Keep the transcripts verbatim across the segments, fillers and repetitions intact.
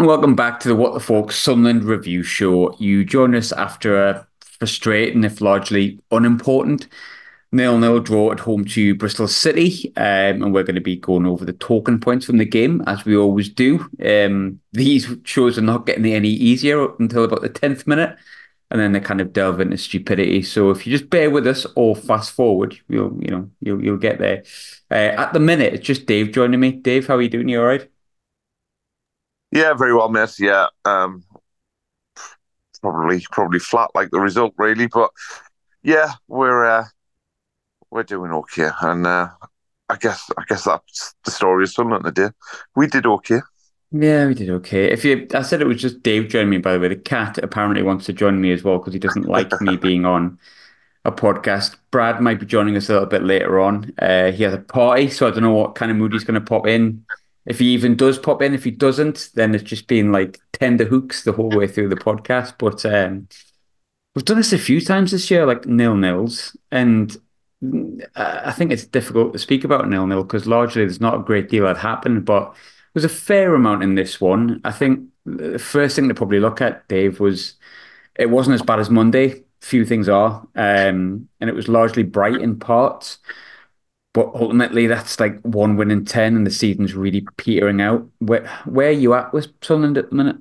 And welcome back to the What the Folks Sunderland Review Show. You join us after a frustrating, if largely unimportant, nil-nil draw at home to Bristol City. Um, and we're going to be going over the talking points from the game, as we always do. Um, these shows are not getting any easier until about the tenth minute, and then they kind of delve into stupidity. So if you just bear with us or fast forward, you'll, you know, you'll, you'll get there. Uh, at the minute, it's just Dave joining me. Dave, how are you doing? You all right? Yeah, very well, miss. Yeah, um, probably probably flat like the result, really. But yeah, we're uh, we're doing okay, and uh, I guess I guess that's the story of Sunderland today. We did okay. Yeah, we did okay. If you, I said it was just Dave joining me, by the way. The cat apparently wants to join me as well because he doesn't like me being on a podcast. Brad might be joining us a little bit later on. Uh, he has a party, so I don't know what kind of mood he's going to pop in. If he even does pop in, if he doesn't, then it's just been like tender hooks the whole way through the podcast. But um, we've done this a few times this year, like nil nils, and uh, I think it's difficult to speak about nil nil because largely there's not a great deal that happened, but there's a fair amount in this one. I think the first thing to probably look at, Dave, was it wasn't as bad as Monday. Few things are, um, and it was largely bright in parts. But ultimately, that's like one win in ten, and the season's really petering out. Where where are you at with Sunderland at the minute?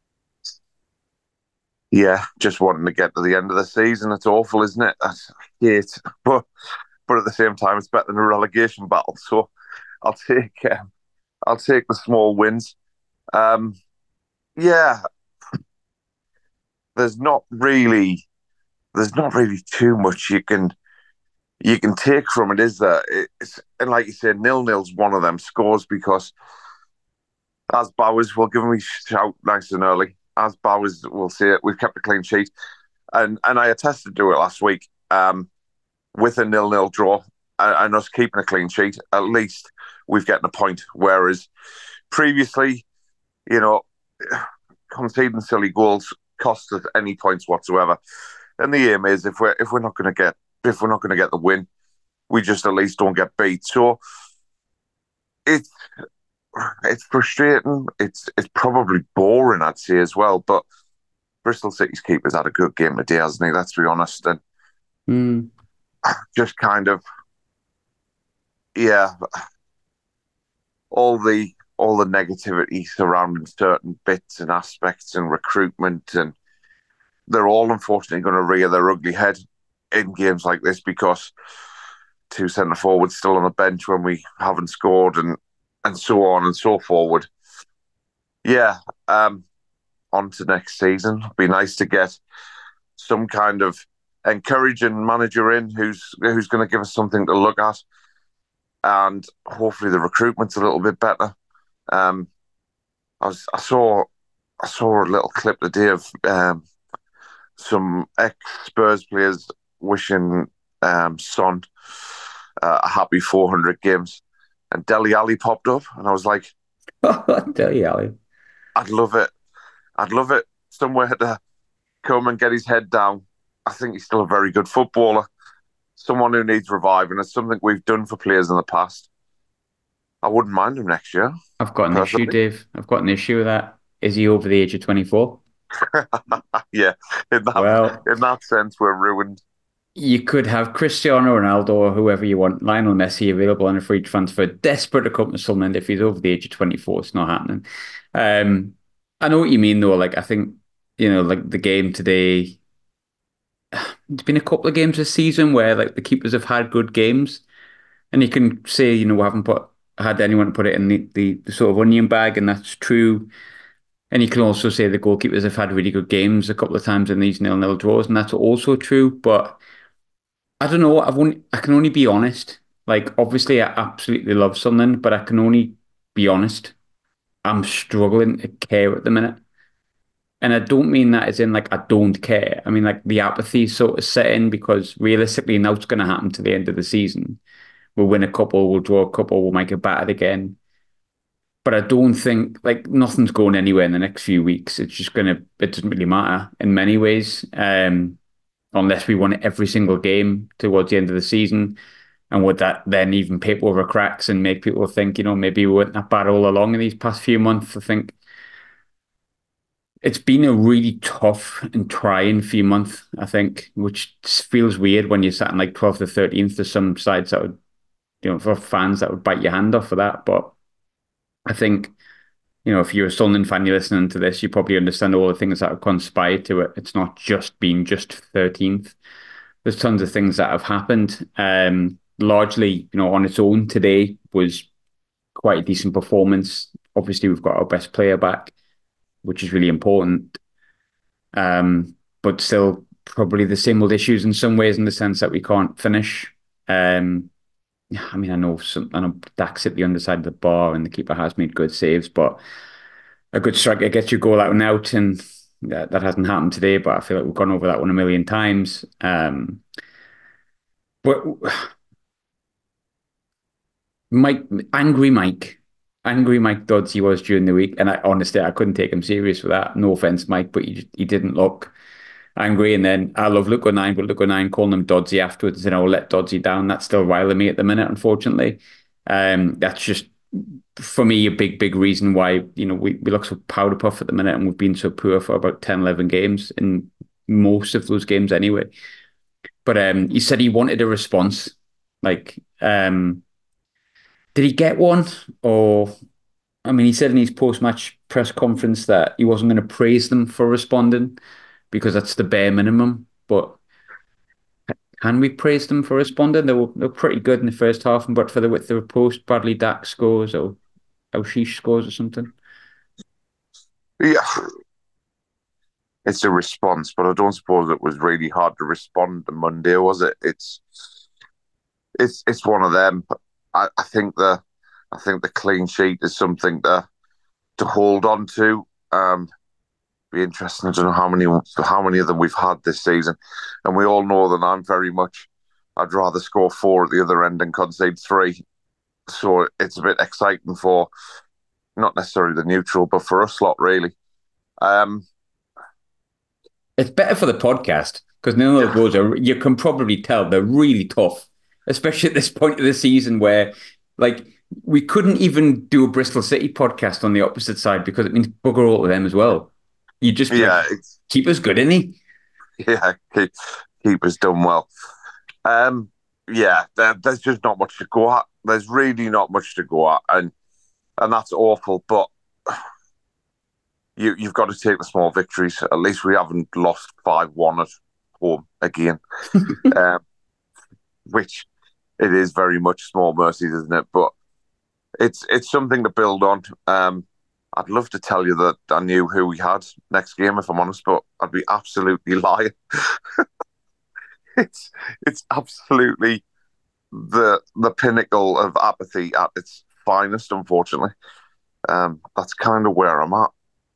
Yeah, just wanting to get to the end of the season. It's awful, isn't it? I hate, it. but but at the same time, it's better than a relegation battle. So I'll take um, I'll take the small wins. Um, yeah, there's not really there's not really too much you can you can take from it, is there? It's and like you said, nil nil's one of them scores because as Bowers will give me a shout nice and early. As Bowers will say it, we've kept a clean sheet, and and I attested to it last week um, with a nil nil draw and, and us keeping a clean sheet. At least we've gotten a point. Whereas previously, you know, conceding silly goals cost us any points whatsoever. And the aim is if we're if we're not going to get if we're not going to get the win, we just at least don't get beat. So it's it's frustrating. It's it's probably boring, I'd say as well. But Bristol City's keeper's had a good game today, hasn't he? Let's be honest. And Hmm. just kind of yeah, all the all the negativity surrounding certain bits and aspects and recruitment, and they're all unfortunately going to rear their ugly head in games like this because two centre forwards still on the bench when we haven't scored, and and so on and so forward. Yeah, um, on to next season. It'd be nice to get some kind of encouraging manager in who's who's going to give us something to look at, and hopefully the recruitment's a little bit better. Um, I was I saw I saw a little clip today of um, some ex Spurs players wishing um, Son uh, a happy four hundred games, and Deli Ali popped up, and I was like, Tell you, Ali. I'd love it. I'd love it somewhere to come and get his head down. I think he's still a very good footballer, someone who needs reviving. It's something we've done for players in the past. I wouldn't mind him next year, I've got an issue, personally. Dave. I've got an issue with that. Is he over the age of twenty-four? Yeah, in that Well, in that sense, we're ruined. you could have Cristiano Ronaldo or whoever you want, Lionel Messi, available on a free transfer, desperate to come to Sunderland. If he's over the age of twenty-four, it's not happening. Um, I know what you mean, though. Like, I think, you know, like the game today, it's been a couple of games this season where, like, the keepers have had good games. And you can say, you know, we haven't put had anyone put it in the, the, the sort of onion bag, and that's true. And you can also say the goalkeepers have had really good games a couple of times in these nil-nil draws, and that's also true. But I don't know. I've only I can only be honest. Like obviously, I absolutely love something, but I can only be honest. I'm struggling to care at the minute, and I don't mean that as in like I don't care. I mean like the apathy sort of set in because realistically, now it's going to happen to the end of the season. We'll win a couple, we'll draw a couple, we'll make it battered again. But I don't think like nothing's going anywhere in the next few weeks. It's just gonna. It doesn't really matter in many ways. Um, unless we won every single game towards the end of the season. And would that then even paper over cracks and make people think, you know, maybe we weren't that bad all along in these past few months? I think it's been a really tough and trying few months, I think, which feels weird when you're sat in like twelfth to thirteenth. There's some sides that would, you know, for fans that would bite your hand off for that. But I think, you know, if you're a Sunderland fan, you're listening to this, you probably understand all the things that have conspired to it. It's not just been just thirteenth. There's tons of things that have happened. Um, largely, you know, on its own today was quite a decent performance. Obviously, we've got our best player back, which is really important. Um, but still, probably the same old issues in some ways, in the sense that we can't finish. Um, I mean, I know some, I know Dax hit the underside of the bar, and the keeper has made good saves, but a good striker gets your goal out and out, and that, that hasn't happened today. But I feel like we've gone over that one a million times. Um, but Mike, angry Mike, angry Mike Dodds, he was during the week, and I honestly I couldn't take him serious for that. No offense, Mike, but he he didn't look angry. And then I love Luke O'Nien, but Luke O'Nien calling him Doddsy afterwards, you know, let Doddsy down. That's still riling me at the minute, unfortunately. Um, that's just for me a big, big reason why, you know, we, we look so powder puff at the minute, and we've been so poor for about ten, eleven games in most of those games anyway. But um, he said he wanted a response. Like, um, did he get one? Or, I mean, he said in his post-match press conference that he wasn't going to praise them for responding because that's the bare minimum. But can we praise them for responding? They were, they were pretty good in the first half, and but for the width of a post, Bradley Dack scores or Elshish scores or something. Yeah, it's a response, but I don't suppose it was really hard to respond to Monday, was it? It's it's it's one of them. I, I think the I think the clean sheet is something to to hold on to. Um, be interesting to know how many how many of them we've had this season, and we all know that I'm very much. I'd rather score four at the other end and concede three. So it's a bit exciting for not necessarily the neutral, but for us lot really. Um, It's better for the podcast because none of those goals are. You can probably tell they're really tough, especially at this point of the season where, like, we couldn't even do a Bristol City podcast on the opposite side because it means bugger all of them as well. You just be yeah, like, it's, keep us good, isn't he? yeah, keep, keeper's done well. Um, yeah, there, there's just not much to go at. There's really not much to go at, and and that's awful. But you you've got to take the small victories. At least we haven't lost five one at home again, um, which it is very much small mercies, isn't it? But it's it's something to build on. Um, I'd love to tell you that I knew who we had next game, if I'm honest, but I'd be absolutely lying. it's it's absolutely the the pinnacle of apathy at its finest, unfortunately. Um, that's kind of where I'm at.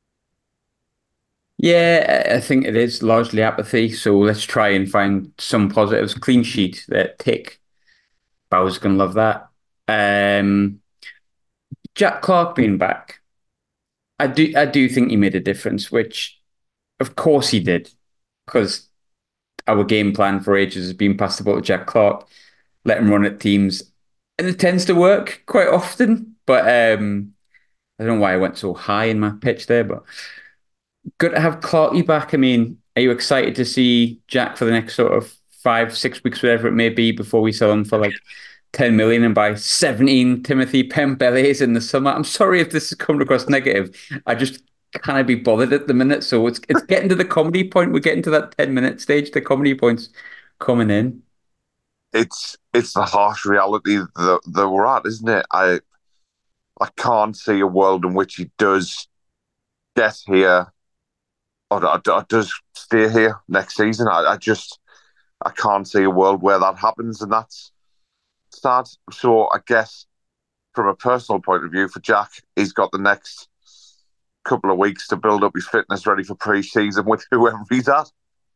Yeah, I think it is largely apathy. So let's try and find some positives. Clean sheet, that tick. Bowers gonna love that. Um, Jack Clark being back, I do, I do think he made a difference. Which, of course, he did, because our game plan for ages has been pass the ball to Jack Clark, let him run at teams, and it tends to work quite often. But um, I don't know why I went so high in my pitch there, but good to have Clarky back. I mean, are you excited to see Jack for the next sort of five, six weeks, whatever it may be, before we sell him for like ten million and buy seventeen Timothy Pembele's in the summer? I'm sorry if this is coming across negative. I just can't be bothered at the minute. So it's it's getting to the comedy point. We're getting to that ten minute stage. The comedy point's coming in. It's it's the harsh reality that, that we're at, isn't it? I I can't see a world in which he does get here or, or, or does stay here next season. I, I just I can't see a world where that happens, and that's sad. So I guess from a personal point of view, for Jack, he's got the next couple of weeks to build up his fitness ready for pre-season with whoever he's at.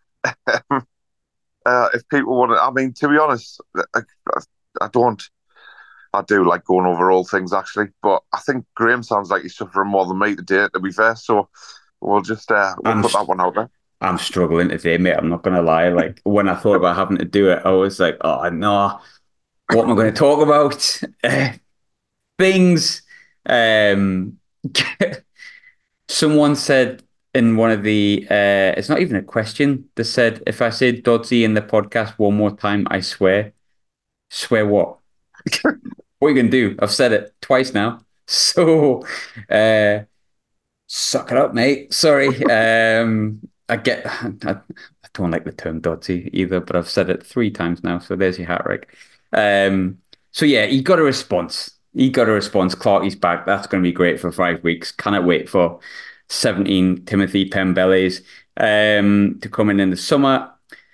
uh, if people want to, I mean, to be honest, I, I don't. I do like going over all things actually, but I think Graham sounds like he's suffering more than me today. To be fair, so we'll just uh, we'll I'm put that one out there. I'm struggling today, mate. I'm not gonna lie. Like when I thought about having to do it, I was like, oh no, what am I going to talk about? Uh, things. Um, someone said in one of the, uh, it's not even a question. They said, if I say Dodsey in the podcast one more time, I swear. Swear what? What are you going to do? I've said it twice now. So, uh, suck it up, mate. Sorry. Um, I get, I, I don't like the term Dodsey either, but I've said it three times now. So there's your hat trick. Um, so yeah, he got a response. He got a response. Clarky's back. That's going to be great for five weeks. Cannot wait for seventeen Timothy Pembele's um, to come in in the summer.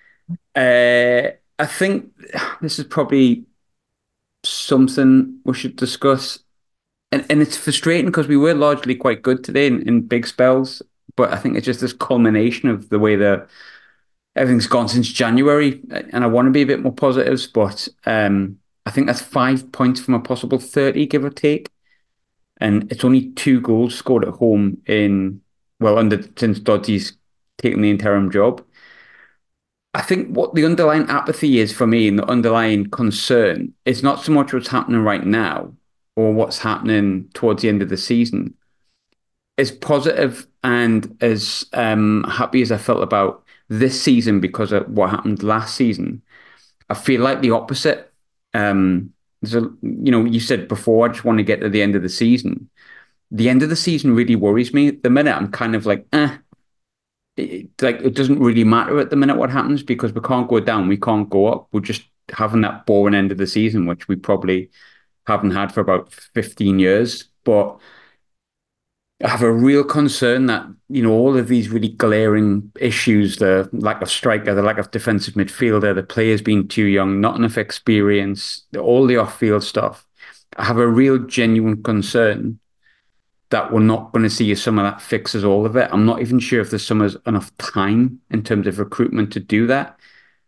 Uh, I think this is probably something we should discuss. And and it's frustrating because we were largely quite good today in, in big spells, but I think it's just this culmination of the way that everything's gone since January. And I want to be a bit more positive, but um, I think that's five points from a possible thirty, give or take. And it's only two goals scored at home in, well, under since Dodsey's taken the interim job. I think what the underlying apathy is for me and the underlying concern is not so much what's happening right now or what's happening towards the end of the season. As positive and as um, happy as I felt about this season because of what happened last season, I feel like the opposite. Um, there's a, you know, you said before, I just want to get to the end of the season. The end of the season really worries me. At the minute, I'm kind of like, eh, it, like it doesn't really matter at the minute what happens because we can't go down, we can't go up. We're just having that boring end of the season, which we probably haven't had for about fifteen years. But I have a real concern that, you know, all of these really glaring issues, the lack of striker, the lack of defensive midfielder, the players being too young, not enough experience, all the off-field stuff. I have a real genuine concern that we're not going to see a summer that fixes all of it. I'm not even sure if the summer's enough time in terms of recruitment to do that.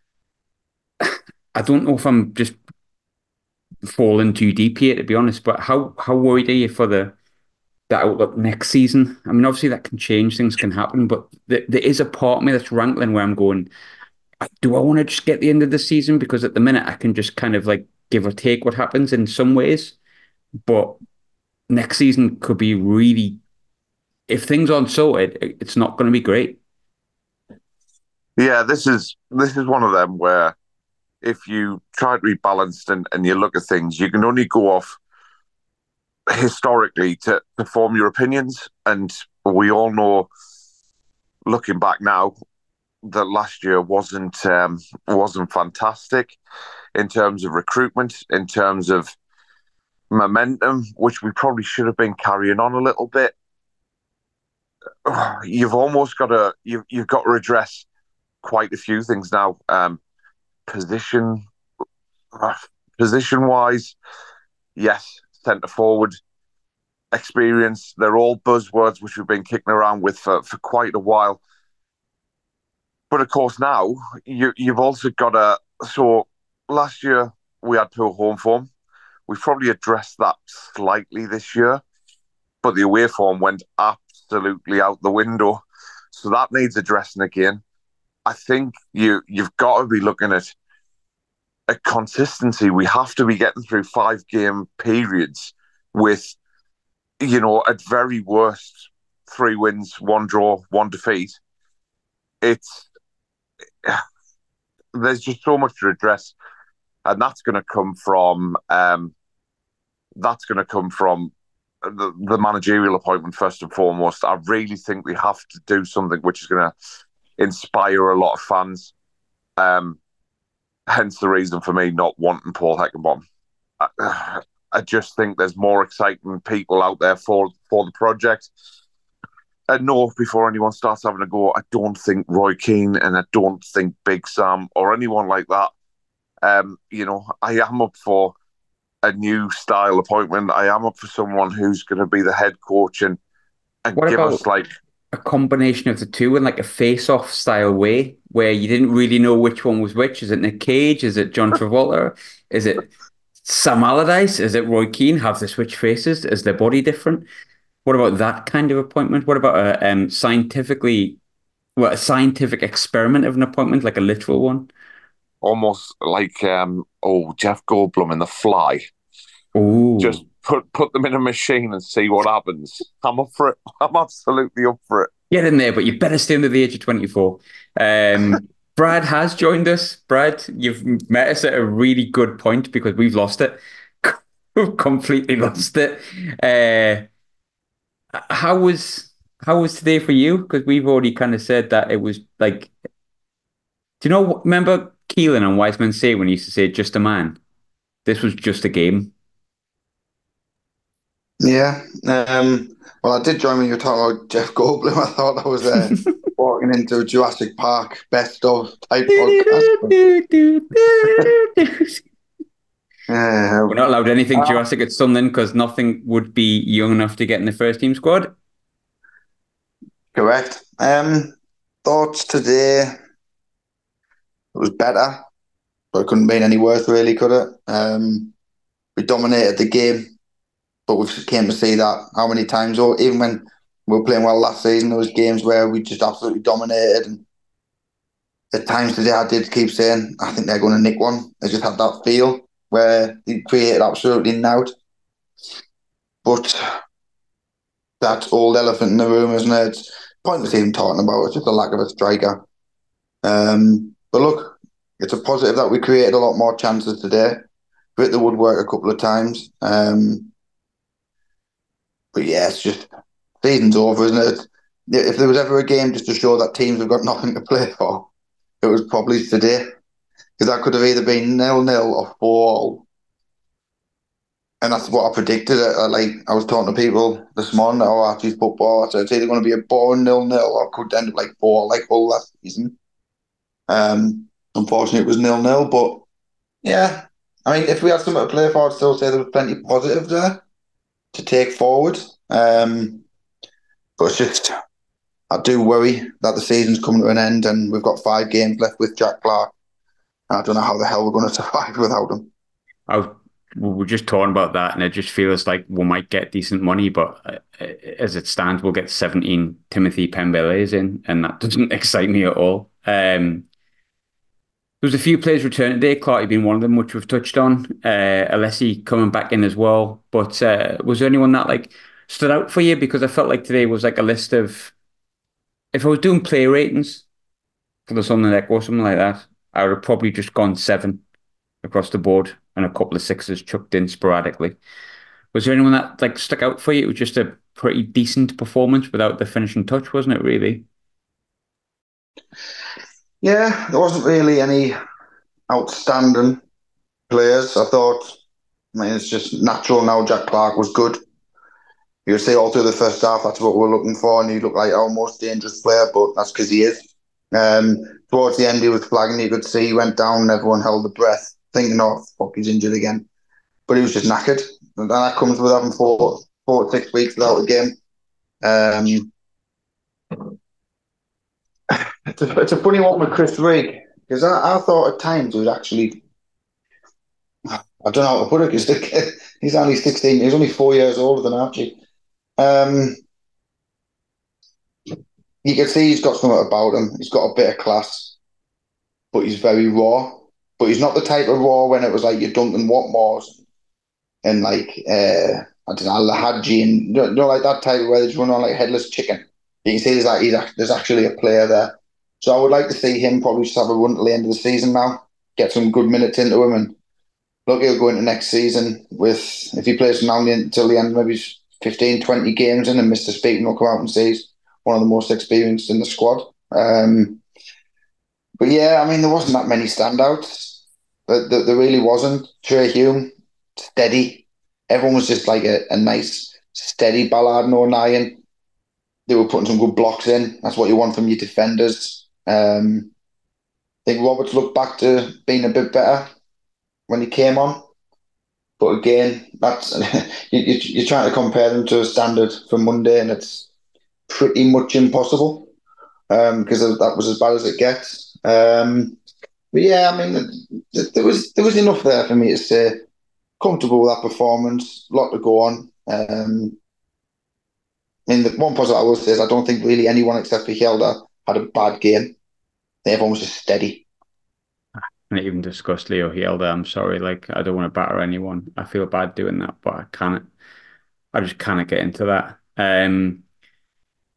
I don't know if I'm just falling too deep here, to be honest, but how, how worried are you for the the outlook next season? I mean, obviously that can change, things can happen, but th there is a part of me that's rankling where I'm going, do I want to just get the end of the season? Because at the minute I can just kind of like give or take what happens in some ways, but next season could be really, if things aren't sorted, it's not going to be great. Yeah, this is this is one of them where if you try to be balanced and, and you look at things, you can only go off historically to, to form your opinions. And we all know, looking back now, that last year wasn't um, wasn't fantastic in terms of recruitment, in terms of momentum, which we probably should have been carrying on a little bit. You've almost got to you've you've got to address quite a few things now. Um, position uh, position wise, yes, centre forward experience. They're all buzzwords which we've been kicking around with for, for quite a while. But of course, now you, you've also got a. So last year we had poor home form. We've probably addressed that slightly this year, but the away form went absolutely out the window. So that needs addressing again. I think you you've got to be looking at a consistency. We have to be getting through five game periods with, you know, at very worst, three wins, one draw, one defeat. It's there's just so much to address, and that's going to come from um, that's going to come from the, the managerial appointment first and foremost. I really think we have to do something which is going to inspire a lot of fans. Um, hence the reason for me not wanting Paul Heckingbottom. I, I just think there's more exciting people out there for for the project. And no, before anyone starts having a go, I don't think Roy Keane and I don't think Big Sam or anyone like that. Um, you know, I am up for a new style appointment. I am up for someone who's going to be the head coach and and What give about us like a combination of the two in like a face-off style way where you didn't really know which one was which? Is it Nick Cage? Is it John Travolta? Is it Sam Allardyce? Is it Roy Keane? Have they switched faces? Is their body different? What about that kind of appointment? What about a um, scientifically, well, a scientific experiment of an appointment, like a literal one? almost like um oh Jeff Goldblum in The Fly. Oh, Just put put them in a machine and see what happens. I'm up for it. I'm absolutely up for it. Get in there, but you better stay under the age of twenty-four. Um, Brad has joined us. Brad, you've met us at a really good point because we've lost it. We've completely lost it. Uh, how was how was today for you? Because we've already kind of said that it was like, do you know? Remember Keelan and Wiseman say when he used to say "just a man"? This was just a game. Yeah. Um, well, I did join when you were talking about Jeff Goldblum. I thought I was uh, walking into a Jurassic Park best of type podcast. But, We're uh, not allowed anything Jurassic at Sunderland because nothing would be young enough to get in the first team squad. correct. Um, thoughts today? It was better, but it couldn't been any worse, really, could it? Um, we dominated the game, but we came to see that how many times, or even when we were playing well last season, there was games where we just absolutely dominated. And at times today, I did keep saying, I think they're going to nick one. I just had that feel where they created absolutely nout. But that old elephant in the room, isn't it? It's pointless even talking about it. It's just a lack of a striker. Um, but look, it's a positive that we created a lot more chances today. Hit the woodwork a couple of times. Um, but yeah, it's just season's over, isn't it? If there was ever a game just to show that teams have got nothing to play for, it was probably today. Because that could have either been nil nil or four all. And that's what I predicted. I, like I was talking to people this morning, oh, Archie's football. I said it's either going to be a boring nil nil or it could end up like four, like all last season. Um, unfortunately, it was nil nil. But yeah, I mean, if we had something to play for, I'd still say there was plenty of positives there to take forward. Um, but it's just, I do worry that the season's coming to an end and we've got five games left with Jack Clark. I don't know how the hell we're going to survive without him. I was, we were just talking about that, and it just feels like we might get decent money, but uh, as it stands, we'll get seventeen Timothy Pembele's in, and that doesn't excite me at all. Um, there was a few players returning today, Clark being one of them, which we've touched on. Uh, Alessi coming back in as well. But uh, was there anyone that like stood out for you? Because I felt like today was like a list of, if I was doing play ratings for the Sunderland Echo or something like that, I would have probably just gone seven across the board and a couple of sixes chucked in sporadically. Was there anyone that like stuck out for you? It was just a pretty decent performance without the finishing touch, wasn't it, really? Yeah, there wasn't really any outstanding players. I thought, I mean, it's just natural now. Jack Clark was good. You would say all through the first half, that's what we're looking for, and he looked like our most dangerous player, but that's because he is. Um, towards the end, he was flagging. You could see he went down, and everyone held their breath, thinking, "Oh, fuck, he's injured again." But he was just knackered, and that comes with having four, four to six weeks without a game. Um, it's, a, it's a funny one with Chris Rigg because I, I thought at times he was actually, I don't know how to put it, because he's only sixteen, he's only four years older than Archie. Um, you can see he's got something about him. He's got a bit of class, but he's very raw. But he's not the type of raw when it was like your Duncan Watmores and like uh, I don't know, Lahadji and you know, you know, like that type where they just run on like headless chicken. You can see there's like he's, there's actually a player there. So I would like to see him probably just have a run till the end of the season now, get some good minutes into him, and look, he'll go into next season with, if he plays from now until the end, maybe fifteen, twenty games in, and Mister Speaking will come out and say he's one of the most experienced in the squad. Um, but yeah, I mean, there wasn't that many standouts. There, there, there really wasn't. Trey Hume, steady. Everyone was just like a, a nice, steady Ballard and O'Nien. They were putting some good blocks in. That's what you want from your defenders. Um, I think Roberts looked back to being a bit better when he came on. But again, that's you, you, you're trying to compare them to a standard for Monday, and it's pretty much impossible because um, that was as bad as it gets. Um, but yeah, I mean, there was there was enough there for me to say comfortable with that performance. A lot to go on. Um, I mean, the one positive I will say is I don't think really anyone except for Helder had a bad game. Everyone was just steady. And even discuss Leo Hielda. I'm sorry, like I don't want to batter anyone. I feel bad doing that, but I can't. I just can't get into that. Um,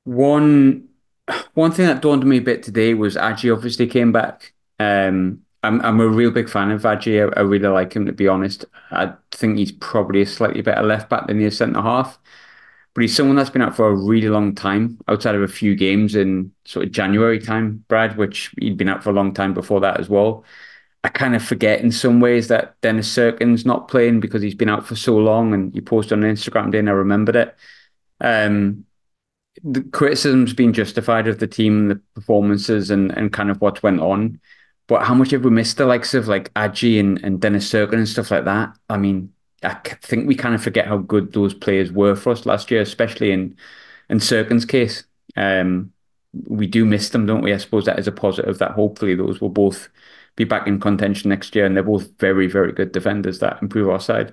One one thing that dawned on me a bit today was Adji obviously came back. Um, I'm I'm a real big fan of Adji. I, I really like him, to be honest. I think he's probably a slightly better left back than he is centre half. But he's someone that's been out for a really long time, outside of a few games in sort of January time, Brad, which he'd been out for a long time before that as well. I kind of forget in some ways that Dennis Cirkin's not playing because he's been out for so long, and he posted on Instagram today and I remembered it. Um, the criticism's been justified of the team, the performances, and and kind of what went on. But how much have we missed the likes of like Adji and, and Dennis Cirkin and stuff like that? I mean, I think we kind of forget how good those players were for us last year, especially in in Cirkin's case. Um, we do miss them, don't we? I suppose that is a positive that hopefully those will both be back in contention next year, and they're both very, very good defenders that improve our side.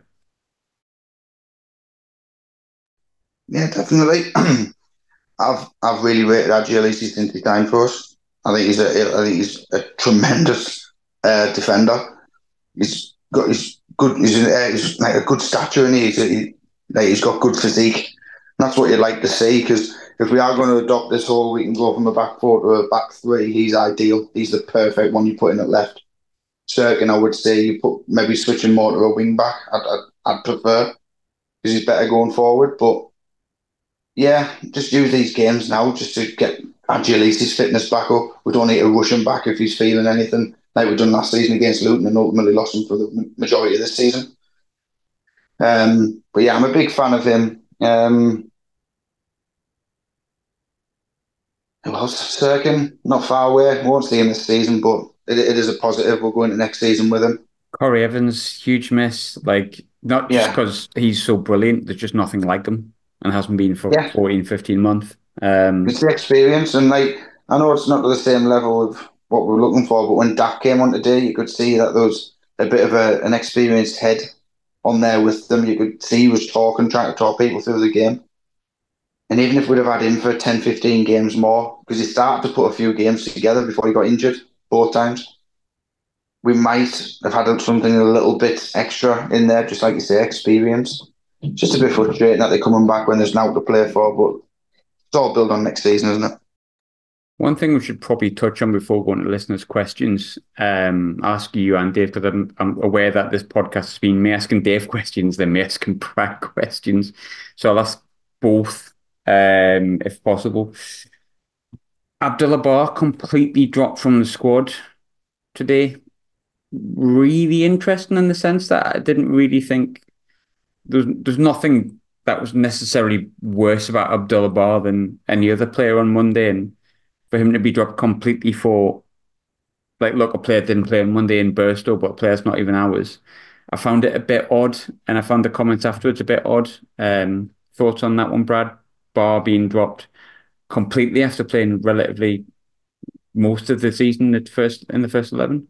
Yeah, definitely. I've I've really rated Agilisi since he signed for us. I think he's a I think he's a tremendous uh, defender. He's got he's good. He's, uh, he's like a good stature, and he's he, like, he's got good physique. And that's what you'd like to see, because if we are going to adopt this whole, we can go from a back four to a back three. He's ideal. He's the perfect one you put in at left. Cirkin, I would say you put maybe switching more to a wing back. I'd I'd, I'd prefer, because he's better going forward, but. Yeah, just use these games now just to get Agilisi's fitness back up. We don't need to rush him back if he's feeling anything, like we've done last season against Luton and ultimately lost him for the majority of this season. Um, but yeah, I'm a big fan of him. Um, who else? Serkin, not far away. Won't see him this season, but it, it is a positive. We'll go into next season with him. Corey Evans, huge miss. Like, not just Yeah, because he's so brilliant, there's just nothing like him and hasn't been for yeah. fourteen, fifteen months. Um, It's the experience, and like I know it's not to the same level of what we're looking for, but when Dak came on today, you could see that there was a bit of a, an experienced head on there with them. You could see he was talking, trying to talk people through the game. And even if we'd have had him for ten, fifteen games more, because he started to put a few games together before he got injured both times, we might have had something a little bit extra in there, just like you say, experience. It's just a bit frustrating that they're coming back when there's now to play for, but it's all built on next season, isn't it? One thing we should probably touch on before going to listeners' questions, um, ask you and Dave, because I'm, I'm aware that this podcast has been me asking Dave questions, then me asking Brad questions. So I'll ask both, um, if possible. Abdullah Bar completely dropped from the squad today. Really interesting in the sense that I didn't really think there's there's nothing that was necessarily worse about Abdullah Bar than any other player on Monday, and for him to be dropped completely for, like, look, a player didn't play on Monday in Burstow, but a player's not even ours. I found it a bit odd, and I found the comments afterwards a bit odd. Um, thoughts on that one, Brad? Bar being dropped completely after playing relatively most of the season at first in the first eleven.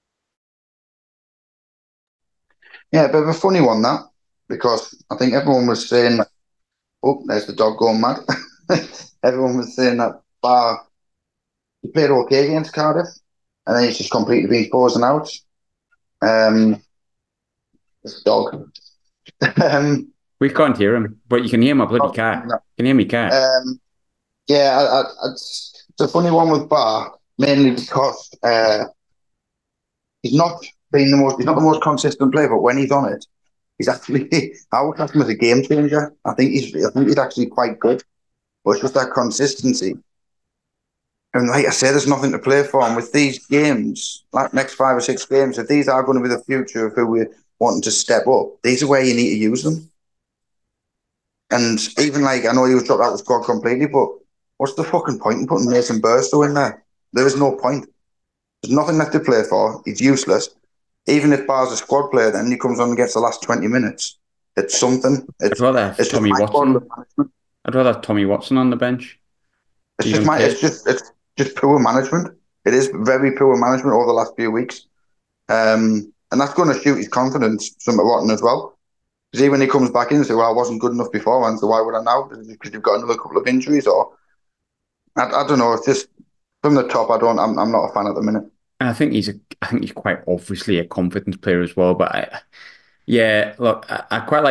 Yeah, a bit of a funny one, that, because I think everyone was saying, oh, there's the dog going mad. Everyone was saying that Bar, he played okay against Cardiff, and then he's just completely been frozen out. Um, this dog. um, We can't hear him, but you can hear my bloody cat. You can hear me cat. um, yeah, I, I, it's, it's a funny one with Bar, mainly because uh, he's not been the most, he's not the most consistent player, but when he's on it, he's actually, I would class him as a game changer. I think he's, I think he's actually quite good, but it's just that consistency. And like I say, there's nothing to play for. And with these games, like next five or six games, if these are going to be the future of who we're wanting to step up, these are where you need to use them. And even like, I know he was dropped out of the squad completely, but what's the fucking point in putting Mason Burstow in there? There is no point. There's nothing left to play for. He's useless. Even if Bar's a squad player, then he comes on and gets the last twenty minutes. It's something. It's, I'd rather have it's Tommy Watson. I'd rather have Tommy Watson on the bench. It's just my, it's just it's just poor management. It is very poor management over the last few weeks, um, and that's going to shoot his confidence somewhat rotten as well. Because even when he comes back in and says, "Well, I wasn't good enough before, and so why would I now?" Because you've got another couple of injuries, or I, I don't know. It's just from the top. I don't. I'm I'm not a fan at the minute. And I think he's a. I think he's quite obviously a confidence player as well. But I, yeah, look, I, I quite like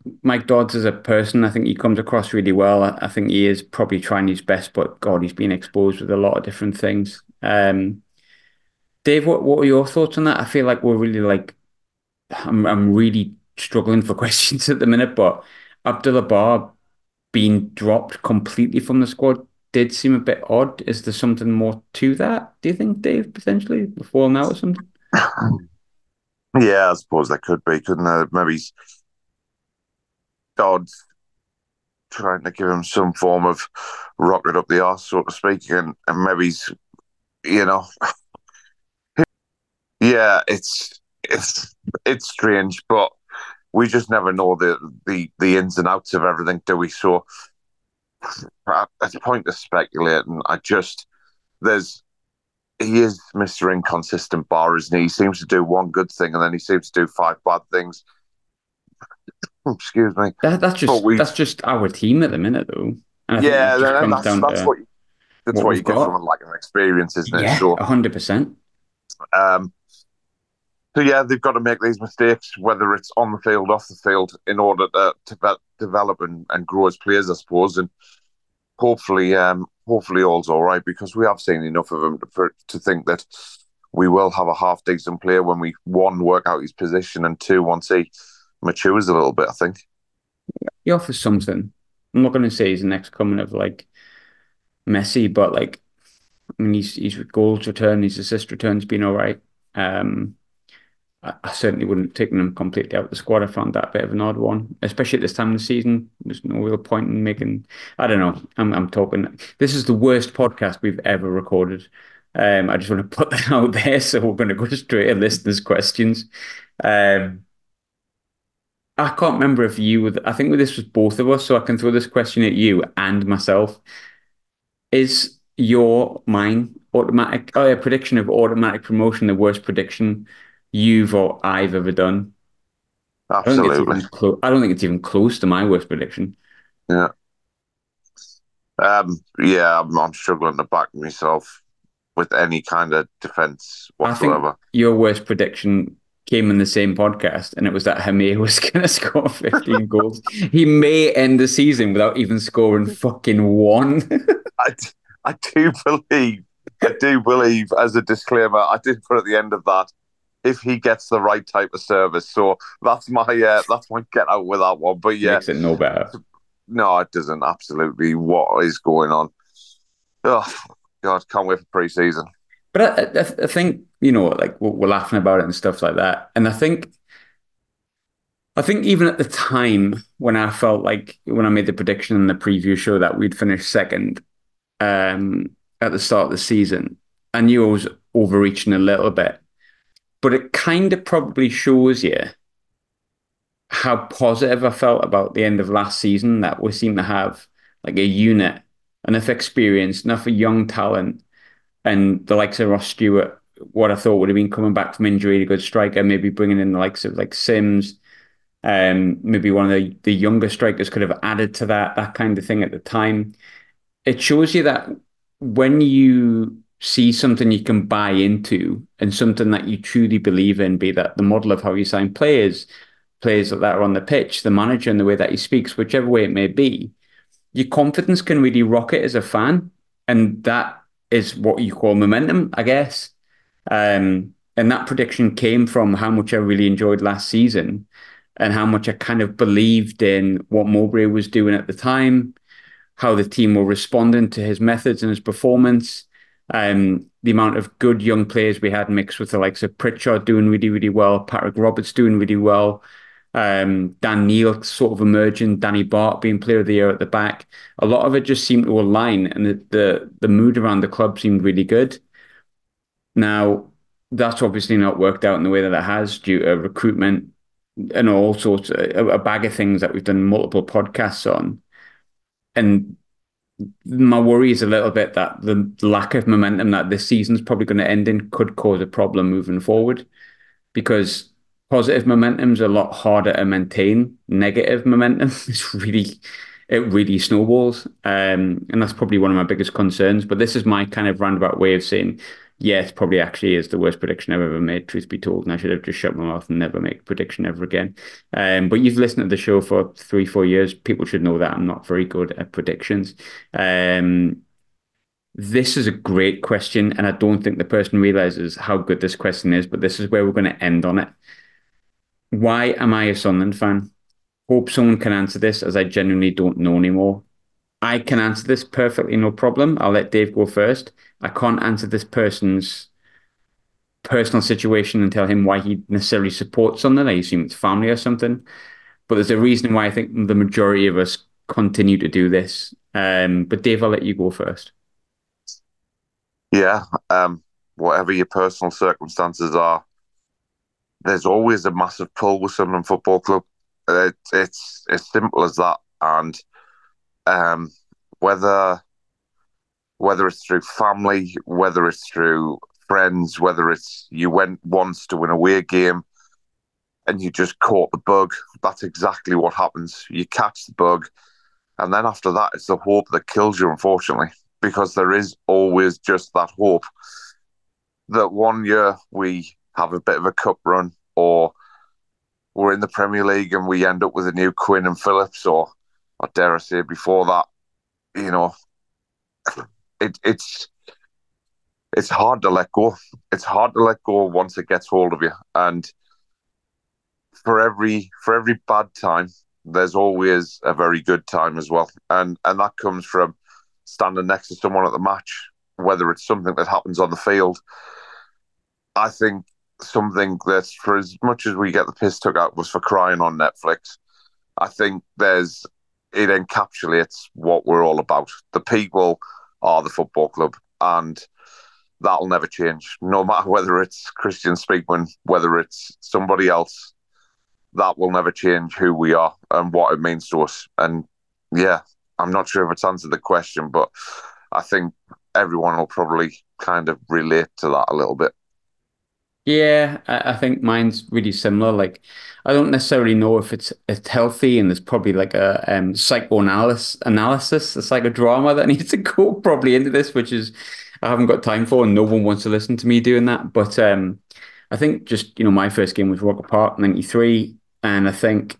Mike Dodds as a person, I think he comes across really well. I, I think he is probably trying his best, but God, he's been exposed with a lot of different things. Um, Dave, what what are your thoughts on that? I feel like we're really like I'm I'm really struggling for questions at the minute, but Abdullah Bar being dropped completely from the squad did seem a bit odd. Is there something more to that, do you think, Dave, potentially? Before now or something? Yeah, I suppose that could be, couldn't there? Maybe Dodds trying to give him some form of rocket up the arse, so to speak, and, and maybe he's, you know, yeah, it's it's it's strange, but we just never know the the the ins and outs of everything, do we? So at the point of speculating, I just there's he is Mister Inconsistent Bar, isn't he? He seems to do one good thing and then he seems to do five bad things. Excuse me. That, that's But just we, that's just our team at the minute, though. And I think it just yeah, and comes that's down that's to what that's what what you we've get from a got. lack of experience, isn't it? Yeah, So, a hundred percent. um, so yeah, they've got to make these mistakes, whether it's on the field, off the field, in order to, to develop and, and grow as players, I suppose. And hopefully, um, hopefully all's all right, because we have seen enough of him to, for, to think that we will have a half decent player when we one work out his position and two once he matures a little bit. I think He offers something. I'm not going to say he's the next coming of like Messi, but like I mean, he's he's goals return, his assist return's been all right. Um, I, I certainly wouldn't have taken him completely out of the squad. I found that a bit of an odd one, especially at this time of the season. There's no real point in making. I don't know. I'm I'm talking. This is the worst podcast we've ever recorded. Um, I just want to put that out there. So we're going to go straight to listeners' questions. Um, I can't remember if you were. I think this was both of us, so I can throw this question at you and myself. Is your mine automatic? Oh, yeah, prediction of automatic promotion the worst prediction you've or I've ever done? I don't think it's absolutely, even close. I don't think it's even close to my worst prediction. yeah, um, yeah. I'm, I'm struggling to back myself with any kind of defense I think whatsoever. your worst prediction came in the same podcast, and it was that Hamir was going to score fifteen goals. He may end the season without even scoring fucking one. I, I do believe, I do believe, as a disclaimer, I did put at the end of that, if he gets the right type of service. So that's my uh, that's my get out with that one. But yeah, Makes it no better. no, it doesn't. Absolutely, what is going on? Oh God, can't wait for pre-season. But I, I, I think, you know, like we're, we're laughing about it and stuff like that. And I think, I think even at the time when I felt like when I made the prediction in the preview show that we'd finish second um, at the start of the season, I knew I was overreaching a little bit. But it kind of probably shows you how positive I felt about the end of last season, that we seem to have like a unit, enough experience, enough young talent, and the likes of Ross Stewart, what I thought would have been coming back from injury, a good striker, maybe bringing in the likes of like Sims, um, maybe one of the, the younger strikers could have added to that, that kind of thing at the time. It shows you that when you see something you can buy into and something that you truly believe in, be that the model of how you sign players, players that are on the pitch, the manager and the way that he speaks, whichever way it may be, your confidence can really rocket as a fan. And that is what you call momentum, I guess. Um, and that prediction came from how much I really enjoyed last season and how much I kind of believed in what Mowbray was doing at the time, how the team were responding to his methods and his performance, um, the amount of good young players we had mixed with the likes of Pritchard doing really, really well, Patrick Roberts doing really well, um, Dan Neil sort of emerging, Danny Bart being player of the year at the back. A lot of it just seemed to align, and the the, the mood around the club seemed really good. Now, that's obviously not worked out in the way that it has due to recruitment and all sorts of a, a bag of things that we've done multiple podcasts on. And my worry is a little bit that the lack of momentum that this season's probably going to end in could cause a problem moving forward, because positive momentum is a lot harder to maintain. Negative momentum is really, it really snowballs. Um, and that's probably one of my biggest concerns. But this is my kind of roundabout way of saying yeah, it probably actually is the worst prediction I've ever made, truth be told, and I should have just shut my mouth and never make a prediction ever again. Um, but you've listened to the show for three, four years. People should know that I'm not very good at predictions. Um, this is a great question, and I don't think the person realizes how good this question is, but this is where we're going to end on it. Why am I a Sunderland fan? Hope someone can answer this, as I genuinely don't know anymore. I can answer this perfectly, no problem. I'll let Dave go first. I can't answer this person's personal situation and tell him why he necessarily supports something. I assume it's family or something. But there's a reason why I think the majority of us continue to do this. Um, but Dave, I'll let you go first. Yeah, um, whatever your personal circumstances are, there's always a massive pull with Sunderland Football Club. It, it's as simple as that. And um, whether whether it's through family, whether it's through friends, whether it's you went once to an away game and you just caught the bug, that's exactly what happens. You catch the bug, and then after that, it's the hope that kills you, unfortunately, because there is always just that hope that one year we have a bit of a cup run, or we're in the Premier League and we end up with a new Quinn and Phillips, or, or dare I say, before that, you know, it, it's it's hard to let go. It's hard to let go once it gets hold of you. And for every for every bad time, there's always a very good time as well. And and that comes from standing next to someone at the match, whether it's something that happens on the field. I think something that, for as much as we get the piss took out of us for crying on Netflix, I think there's it encapsulates what we're all about. The people are the football club, and that'll never change. No matter whether it's Christian Speakman, whether it's somebody else, that will never change who we are and what it means to us. And yeah, I'm not sure if it's answered the question, but I think everyone will probably kind of relate to that a little bit. Yeah, I, I think mine's really similar. Like, I don't necessarily know if it's it's healthy, and there's probably like a um, psychoanalysis analysis, a psychodrama that needs to go probably into this, which is I haven't got time for, and no one wants to listen to me doing that. But um, I think just you know my first game was Rocket Park ninety-three, and I think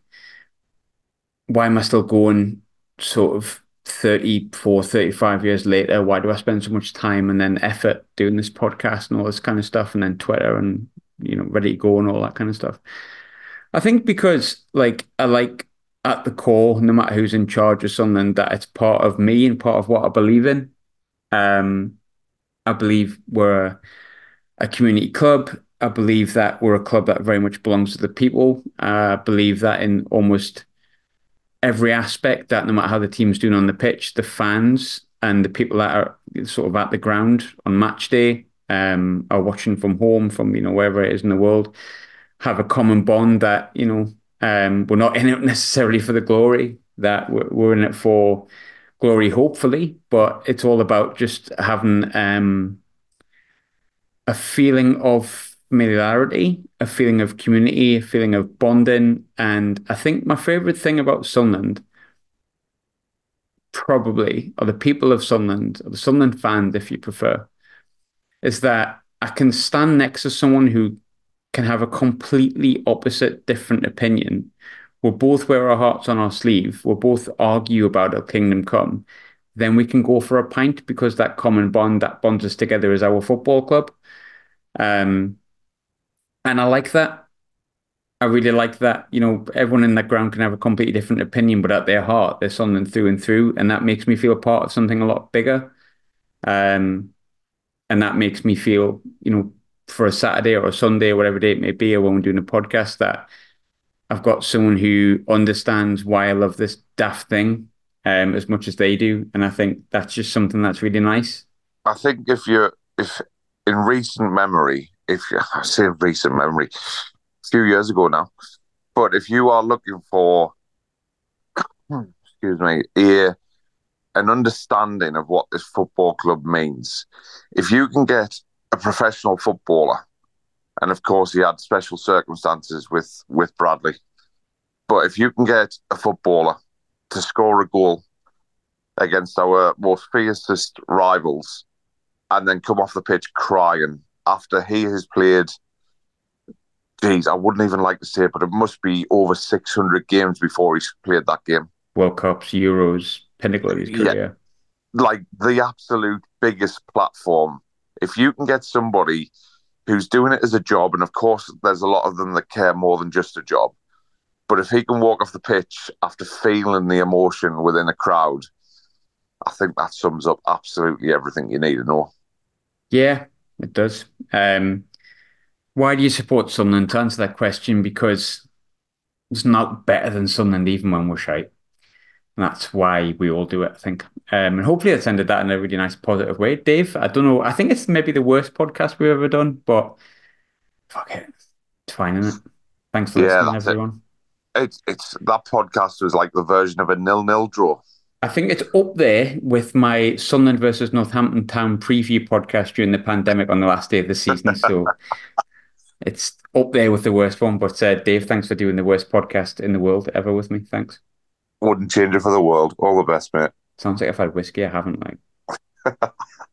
why am I still going sort of thirty-four, thirty-five years later? Why do I spend so much time and then effort doing this podcast and all this kind of stuff and then Twitter and, you know, ready to go and all that kind of stuff? I think because, like, I like at the core, no matter who's in charge of something, that it's part of me and part of what I believe in. Um, I believe we're a community club. I believe that we're a club that very much belongs to the people. Uh, I believe that in almost every aspect, that no matter how the team's doing on the pitch, the fans and the people that are sort of at the ground on match day, um, are watching from home, from, you know, wherever it is in the world, have a common bond that, you know, um, we're not in it necessarily for the glory, that we're, we're in it for glory, hopefully, but it's all about just having um, a feeling of familiarity, a feeling of community, a feeling of bonding. And I think my favorite thing about Sunderland probably, or the people of Sunderland, or the Sunderland fans, if you prefer, is that I can stand next to someone who can have a completely opposite, different opinion. We'll both wear our hearts on our sleeve. We'll both argue about our kingdom come. Then we can go for a pint because that common bond that bonds us together is our football club. Um, and I like that. I really like that. You know, everyone in that ground can have a completely different opinion, but at their heart, they're Sunderland through and through, and that makes me feel a part of something a lot bigger. Um, and that makes me feel, you know, for a Saturday or a Sunday or whatever day it may be, or when we're doing a podcast, that I've got someone who understands why I love this daft thing um, as much as they do, and I think that's just something that's really nice. I think if you're, if in recent memory, if you, I say recent memory, a few years ago now, but if you are looking for, excuse me, a, an understanding of what this football club means, if you can get a professional footballer, and of course he had special circumstances with, with Bradley, but if you can get a footballer to score a goal against our most fiercest rivals and then come off the pitch crying after he has played, geez, I wouldn't even like to say it, but it must be over six hundred games before he's played that game. World Cups, Euros, pinnacle of his Yeah, career. like the absolute biggest platform. If you can get somebody who's doing it as a job, and of course there's a lot of them that care more than just a job, but if he can walk off the pitch after feeling the emotion within a crowd, I think that sums up absolutely everything you need to know. Yeah, it does. Um, why do you support Sunderland? To answer that question, because it's not better than Sunderland even when we're shite. And that's why we all do it, I think. Um, and hopefully it's ended that in a really nice, positive way. Dave, I don't know. I think it's maybe the worst podcast we've ever done, but fuck it. It's fine, isn't it? Thanks for Yeah, listening, that's it. everyone. It's it's that podcast was like the version of a nil-nil draw. I think it's up there with my Sunderland versus Northampton Town preview podcast during the pandemic on the last day of the season. So it's up there with the worst one. But uh, Dave, thanks for doing the worst podcast in the world ever with me. Thanks. Wouldn't change it for the world. All the best, mate. Sounds like I've had whiskey. I haven't, like.